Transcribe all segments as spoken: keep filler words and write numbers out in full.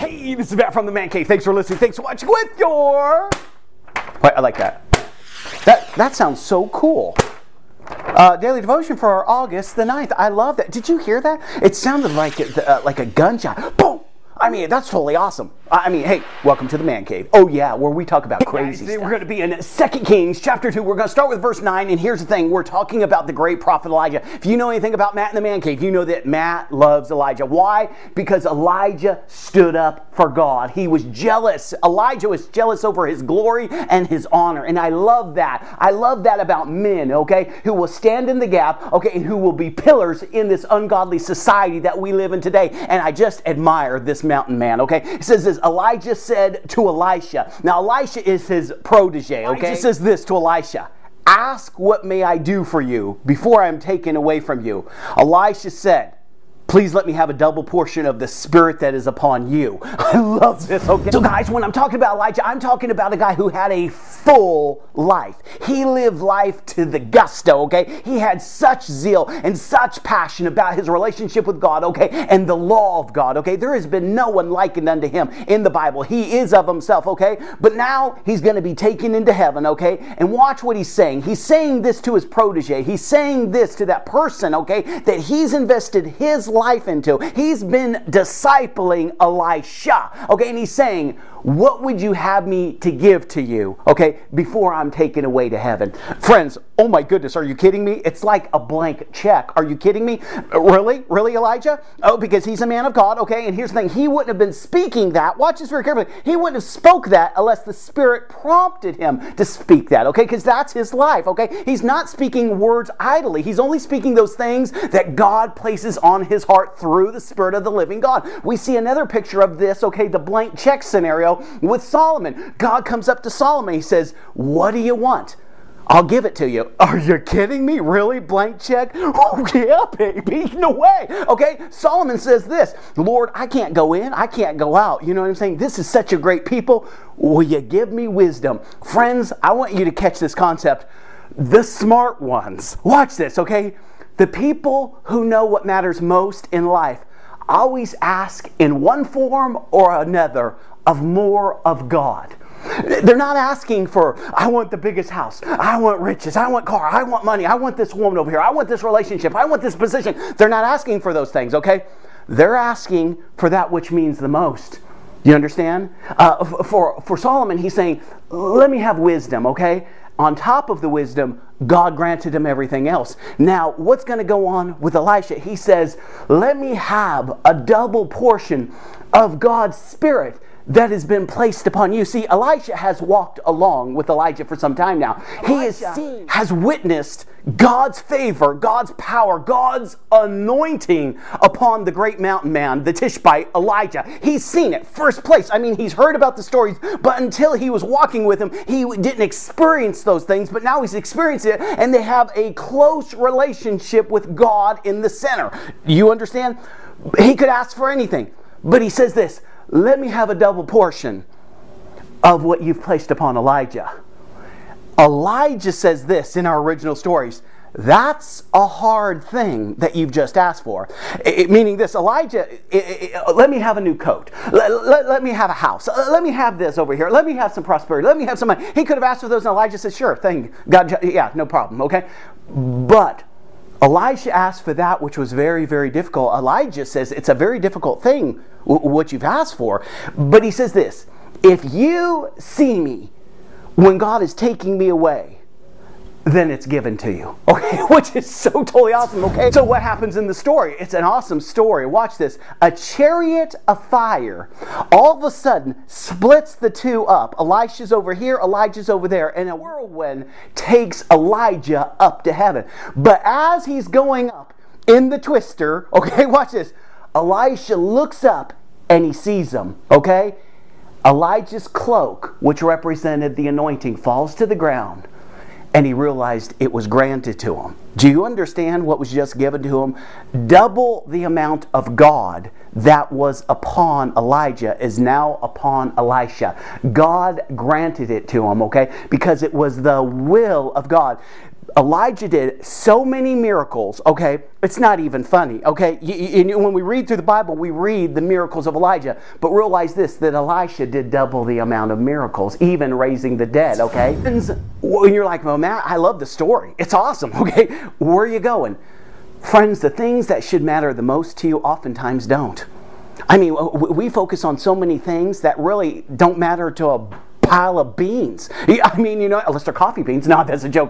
Hey, this is Matt from the Man Cave. Thanks for listening. Thanks for watching with your... Wait, I like that. That that sounds so cool. Uh, daily devotion for August the ninth. I love that. Did you hear that? It sounded like a, uh, like a gunshot. Boom! I mean, that's totally awesome. I mean, hey, welcome to the Man Cave. Oh yeah, where we talk about crazy stuff. We're going to be in Second Kings chapter two. We're going to start with verse nine, and here's the thing. We're talking about the great prophet Elijah. If you know anything about Matt and the Man Cave, you know that Matt loves Elijah. Why? Because Elijah stood up for God. He was jealous. Elijah was jealous over his glory and his honor, and I love that. I love that about men, okay, who will stand in the gap, okay, and who will be pillars in this ungodly society that we live in today, and I just admire this mountain man, okay? It says this, Elijah said to Elisha. Now, Elisha is his protege, okay? Elijah says this to Elisha. Ask what may I do for you before I am taken away from you. Elisha said, please let me have a double portion of the spirit that is upon you. I love this, okay? So guys, when I'm talking about Elijah, I'm talking about a guy who had a full life. He lived life to the gusto, okay? He had such zeal and such passion about his relationship with God, okay? And the law of God, okay? There has been no one likened unto him in the Bible. He is of himself, okay? But now he's going to be taken into heaven, okay? And watch what he's saying. He's saying this to his protege. He's saying this to that person, okay? That he's invested his life life into. He's been discipling Elisha, okay, and he's saying, what would you have me to give to you, okay, before I'm taken away to heaven? Friends, oh my goodness, are you kidding me? It's like a blank check. Are you kidding me? Really? Really, Elijah? Oh, because he's a man of God, okay, and here's the thing, he wouldn't have been speaking that, watch this very carefully, he wouldn't have spoke that unless the Spirit prompted him to speak that, okay, because that's his life, okay? He's not speaking words idly. He's only speaking those things that God places on his heart through the Spirit of the living God. We see another picture of this, okay, the blank check scenario with Solomon. God comes up to Solomon. He says, what do you want? I'll give it to you. Are you kidding me? Really? Blank check? Oh, yeah, baby. No way. Okay? Solomon says this, Lord, I can't go in. I can't go out. You know what I'm saying? This is such a great people. Will you give me wisdom? Friends, I want you to catch this concept. The smart ones. Watch this, okay? The people who know what matters most in life always ask in one form or another of more of God. They're not asking for, I want the biggest house, I want riches, I want car, I want money, I want this woman over here, I want this relationship, I want this position. They're not asking for those things, okay? They're asking for that which means the most. You understand? Uh, for, for Solomon, he's saying, let me have wisdom, okay? On top of the wisdom, God granted him everything else. Now, what's going to go on with Elisha? He says, let me have a double portion of God's Spirit that has been placed upon you. See, Elisha has walked along with Elijah for some time now. He has seen, has witnessed God's favor, God's power, God's anointing upon the great mountain man, the Tishbite, Elijah. He's seen it first place. I mean, he's heard about the stories, but until he was walking with him, he didn't experience those things, but now he's experienced it, and they have a close relationship with God in the center. You understand? He could ask for anything, but he says this, let me have a double portion of what you've placed upon Elijah. Elijah says this in our original stories, that's a hard thing that you've just asked for. It, meaning this, Elijah, it, it, let me have a new coat. Let, let, let me have a house. Let me have this over here. Let me have some prosperity. Let me have some money. He could have asked for those, and Elijah said, sure, thing. God, yeah, no problem, okay? But Elisha asked for that which was very, very difficult. Elijah says it's a very difficult thing, what you've asked for. But he says this, if you see me when God is taking me away, then it's given to you. Okay, which is so totally awesome, okay? So what happens in the story? It's an awesome story. Watch this. A chariot of fire all of a sudden splits the two up. Elisha's over here, Elijah's over there, and a whirlwind takes Elijah up to heaven. But as he's going up in the twister, okay, watch this. Elisha looks up and he sees him, okay? Elijah's cloak, which represented the anointing, falls to the ground. And he realized it was granted to him. Do you understand what was just given to him? Double the amount of God that was upon Elijah is now upon Elisha. God granted it to him, okay? Because it was the will of God. Elijah did so many miracles, okay? It's not even funny, okay? You, you, when we read through the Bible, we read the miracles of Elijah. But realize this, that Elisha did double the amount of miracles, even raising the dead, okay? And you're like, well, man, I love the story. It's awesome, okay? Where are you going? Friends, the things that should matter the most to you oftentimes don't. I mean, we focus on so many things that really don't matter to a pile of beans. I mean, you know, unless they're coffee beans. No, that's a joke.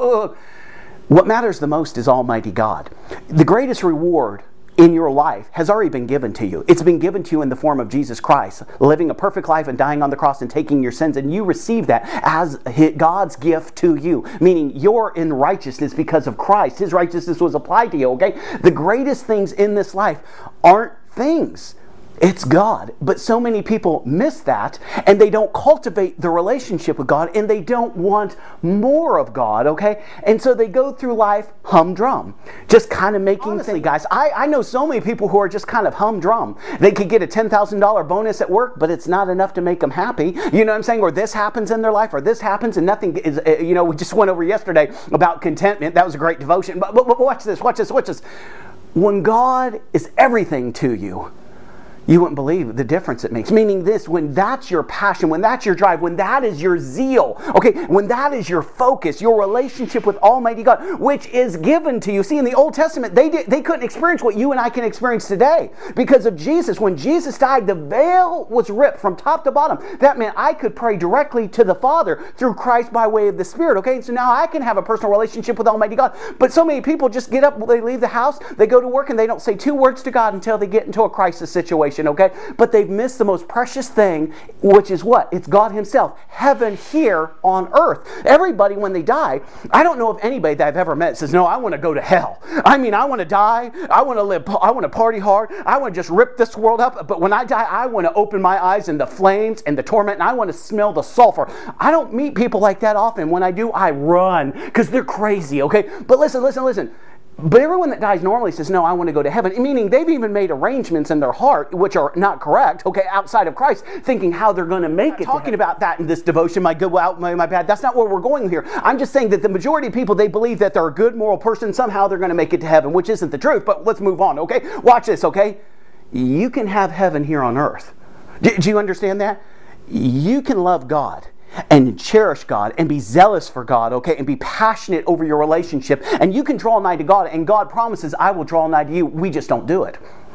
What matters the most is Almighty God. The greatest reward in your life has already been given to you. It's been given to you in the form of Jesus Christ, living a perfect life and dying on the cross and taking your sins, and you receive that as God's gift to you, meaning you're in righteousness because of Christ. His righteousness was applied to you, okay? The greatest things in this life aren't things. It's God. But so many people miss that, and they don't cultivate the relationship with God, and they don't want more of God, okay? And so they go through life humdrum, just kind of making Honestly, things. guys, I, I know so many people who are just kind of humdrum. They could get a ten thousand dollar bonus at work, but it's not enough to make them happy. You know what I'm saying? Or this happens in their life, or this happens, and nothing is, you know, we just went over yesterday about contentment. That was a great devotion. But, but, but watch this, watch this, watch this. When God is everything to you, you wouldn't believe the difference it makes. Meaning this, when that's your passion, when that's your drive, when that is your zeal, okay, when that is your focus, your relationship with Almighty God, which is given to you. See, in the Old Testament, they did, they couldn't experience what you and I can experience today because of Jesus. When Jesus died, the veil was ripped from top to bottom. That meant I could pray directly to the Father through Christ by way of the Spirit, okay? So now I can have a personal relationship with Almighty God. But so many people just get up, they leave the house, they go to work, and they don't say two words to God until they get into a crisis situation. Okay, but they've missed the most precious thing, which is what? It's God Himself. Heaven here on earth. Everybody, when they die, I don't know of anybody that I've ever met says, no, I want to go to hell. I mean, I want to die. I want to live. I want to party hard. I want to just rip this world up. But when I die, I want to open my eyes in the flames and the torment, and I want to smell the sulfur. I don't meet people like that often. When I do, I run because they're crazy. Okay, but listen, listen, listen. But everyone that dies normally says, no, I want to go to heaven. Meaning they've even made arrangements in their heart, which are not correct, okay, outside of Christ, thinking how they're going to make it. Talking about that in this devotion, my good, well, my, my bad. That's not where we're going here. I'm just saying that the majority of people, they believe that they're a good moral person. Somehow they're going to make it to heaven, which isn't the truth. But let's move on, okay? Watch this, okay? You can have heaven here on earth. Do, do you understand that? You can love God and cherish God and be zealous for God, okay, and be passionate over your relationship, and you can draw nigh to God, and God promises, I will draw nigh to you. We just don't do it.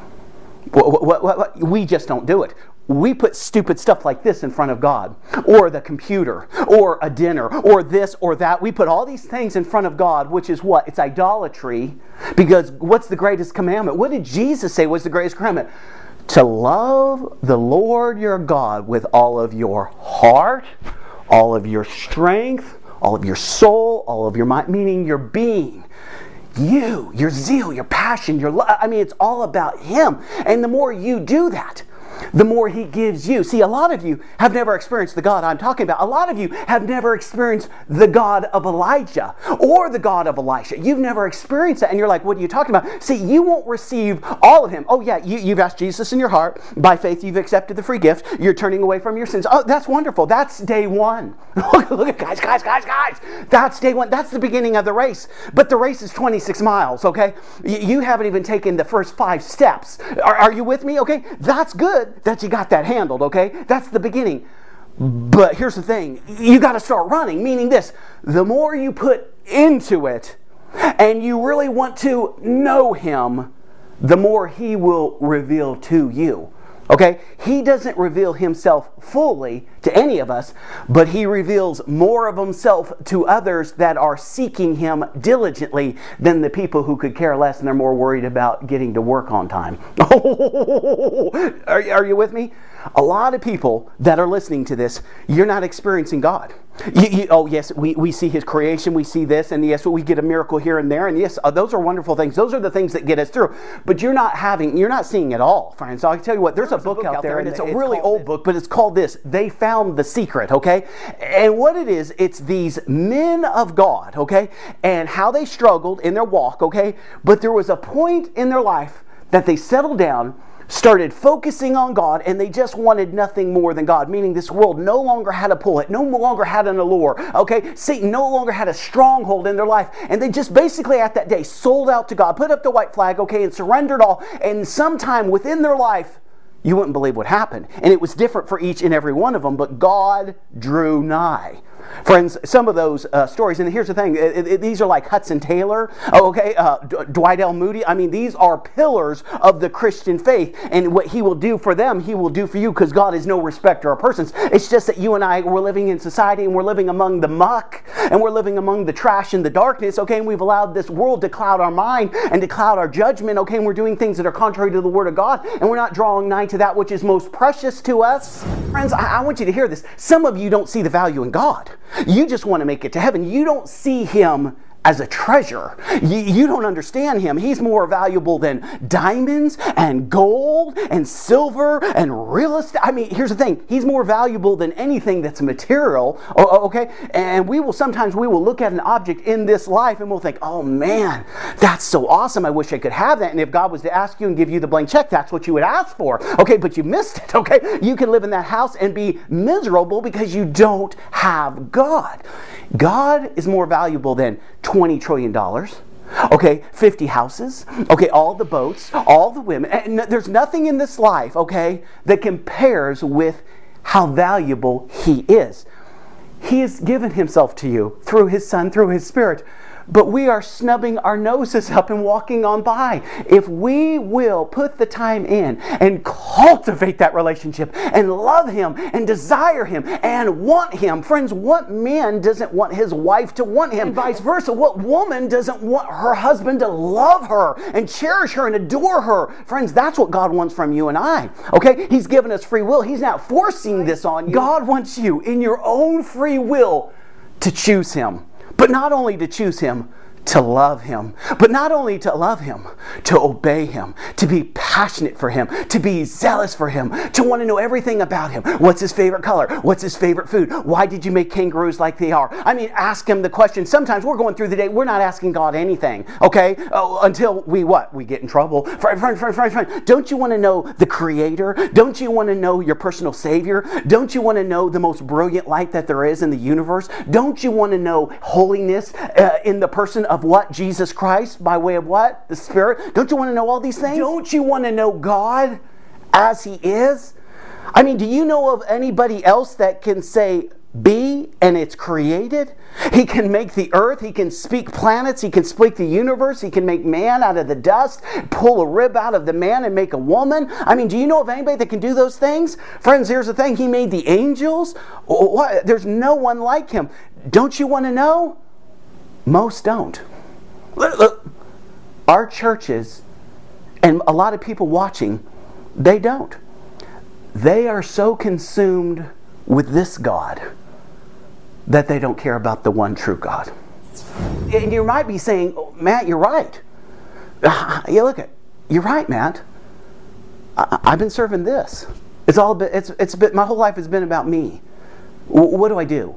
What, what, what, what? We just don't do it. We put stupid stuff like this in front of God, or the computer, or a dinner, or this or that. We put all these things in front of God, which is what? It's idolatry, because what's the greatest commandment? What did Jesus say was the greatest commandment? To love the Lord your God with all of your heart, all of your strength, all of your soul, all of your mind, meaning your being. You, your zeal, your passion, your love. I mean, it's all about Him. And the more you do that, the more He gives you. See, a lot of you have never experienced the God I'm talking about. A lot of you have never experienced the God of Elijah or the God of Elisha. You've never experienced that, and you're like, what are you talking about? See, you won't receive all of Him. Oh yeah, you, you've asked Jesus in your heart. By faith, you've accepted the free gift. You're turning away from your sins. Oh, that's wonderful. That's day one. Look, look at guys, guys, guys, guys. That's day one. That's the beginning of the race. But the race is twenty-six miles, okay? You, you haven't even taken the first five steps. Are, are you with me? Okay? That's good that you got that handled, okay? That's the beginning. But here's the thing. You got to start running, meaning this. The more you put into it and you really want to know Him, the more He will reveal to you. Okay? He doesn't reveal Himself fully to any of us, but He reveals more of Himself to others that are seeking Him diligently than the people who could care less and they're more worried about getting to work on time. are, are you with me? A lot of people that are listening to this, you're not experiencing God. You, you, oh yes, we, we see His creation, we see this, and yes, we get a miracle here and there, and yes, uh, those are wonderful things. Those are the things that get us through. But you're not having, you're not seeing it all, friends. So I can tell you what, there's, there's a, book a book out there, and it's a really old book, but it's called this, They Found the Secret, okay? And what it is, it's these men of God, okay? And how they struggled in their walk, okay? But there was a point in their life that they settled down, started focusing on God, and they just wanted nothing more than God, meaning this world no longer had a pull, it no longer had an allure, okay? Satan no longer had a stronghold in their life, and they just basically at that day sold out to God, put up the white flag, okay, and surrendered all, and sometime within their life, you wouldn't believe what happened. And it was different for each and every one of them, but God drew nigh. Friends, some of those uh, stories, and here's the thing, it, it, these are like Hudson Taylor, okay, uh, D- Dwight L. Moody. I mean, these are pillars of the Christian faith, and what he will do for them, he will do for you, because God is no respecter of persons. It's just that you and I, we're living in society, and we're living among the muck, and we're living among the trash and the darkness, okay, and we've allowed this world to cloud our mind and to cloud our judgment, okay, and we're doing things that are contrary to the Word of God, and we're not drawing nigh to that which is most precious to us. Friends, I, I want you to hear this. Some of you don't see the value in God. You just want to make it to heaven. You don't see Him as a treasure. You, you don't understand Him. He's more valuable than diamonds and gold and silver and real estate. I mean, here's the thing. He's more valuable than anything that's material, okay? And we will sometimes, we will look at an object in this life and we'll think, oh man, that's so awesome. I wish I could have that. And if God was to ask you and give you the blank check, that's what you would ask for. Okay, but you missed it, okay? You can live in that house and be miserable because you don't have God. God is more valuable than twenty trillion dollars, okay, fifty houses, okay, all the boats, all the women. And there's nothing in this life, okay, that compares with how valuable He is. He has given Himself to you through His Son, through His Spirit. But we are snubbing our noses up and walking on by. If we will put the time in and cultivate that relationship and love Him and desire Him and want Him. Friends, what man doesn't want his wife to want him? And vice versa. What woman doesn't want her husband to love her and cherish her and adore her? Friends, that's what God wants from you and I. Okay? He's given us free will. He's not forcing this on you. God wants you in your own free will to choose Him. But not only to choose Him, to love Him. But not only to love Him, to obey Him, to be passionate for Him, to be zealous for Him, to want to know everything about Him. What's His favorite color? What's His favorite food? Why did you make kangaroos like they are? I mean, ask Him the question. Sometimes we're going through the day, we're not asking God anything, okay? Oh, until we what? We get in trouble. Friend, friend, friend, friend, friend, don't you want to know the Creator? Don't you want to know your personal Savior? Don't you want to know the most brilliant light that there is in the universe? Don't you want to know holiness uh, in the person of of what? Jesus Christ, by way of what? The Spirit. Don't you want to know all these things? Don't you want to know God as He is? I mean, do you know of anybody else that can say be and it's created? He can make the earth, He can speak planets, He can speak the universe, He can make man out of the dust, pull a rib out of the man and make a woman. I mean, do you know of anybody that can do those things? Friends, here's the thing. He made the angels. There's no one like Him. Don't you want to know? Most don't. Look, look, our churches and a lot of people watching, they don't. They are so consumed with this God that they don't care about the one true God. And you might be saying, oh, Matt, you're right. You look at, you're right, Matt. I, I've been serving this. It's all been, it's it's been, my whole life has been about me. W- what do I do?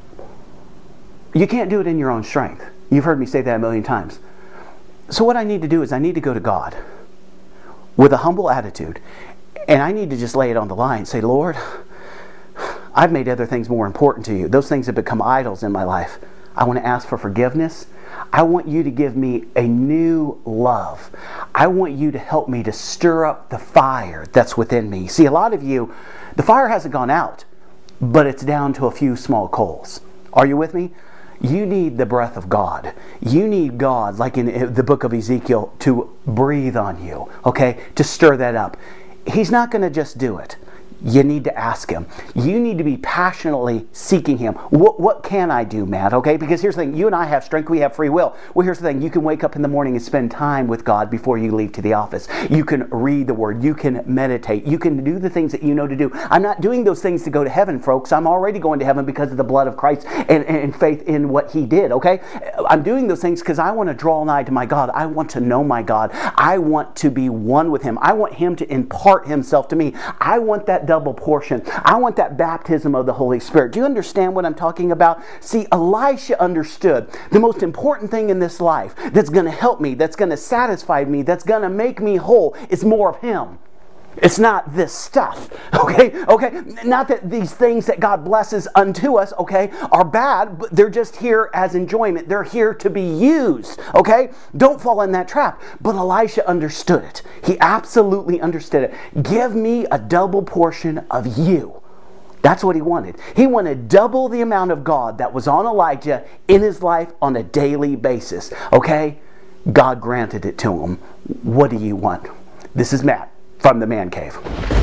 You can't do it in your own strength. You've heard me say that a million times. So what I need to do is I need to go to God with a humble attitude, and I need to just lay it on the line and say, Lord, I've made other things more important to you. Those things have become idols in my life. I want to ask for forgiveness. I want you to give me a new love. I want you to help me to stir up the fire that's within me. See, a lot of you, the fire hasn't gone out, but it's down to a few small coals. Are you with me? You need the breath of God. You need God, like in the book of Ezekiel, to breathe on you, okay? To stir that up. He's not going to just do it. You need to ask Him. You need to be passionately seeking Him. What, what can I do, Matt? Okay, because here's the thing. You and I have strength. We have free will. Well, here's the thing. You can wake up in the morning and spend time with God before you leave to the office. You can read the Word. You can meditate. You can do the things that you know to do. I'm not doing those things to go to heaven, folks. I'm already going to heaven because of the blood of Christ and, and faith in what He did, okay? I'm doing those things because I want to draw nigh to my God. I want to know my God. I want to be one with Him. I want Him to impart Himself to me. I want that double portion. I want that baptism of the Holy Spirit. Do you understand what I'm talking about? See, Elisha understood the most important thing in this life that's going to help me, that's going to satisfy me, that's going to make me whole is more of Him. It's not this stuff, okay? Okay, not that these things that God blesses unto us, okay, are bad, but they're just here as enjoyment. They're here to be used, okay? Don't fall in that trap. But Elisha understood it. He absolutely understood it. Give me a double portion of you. That's what he wanted. He wanted double the amount of God that was on Elijah in his life on a daily basis, okay? God granted it to him. What do you want? This is Matt from the Man Cave.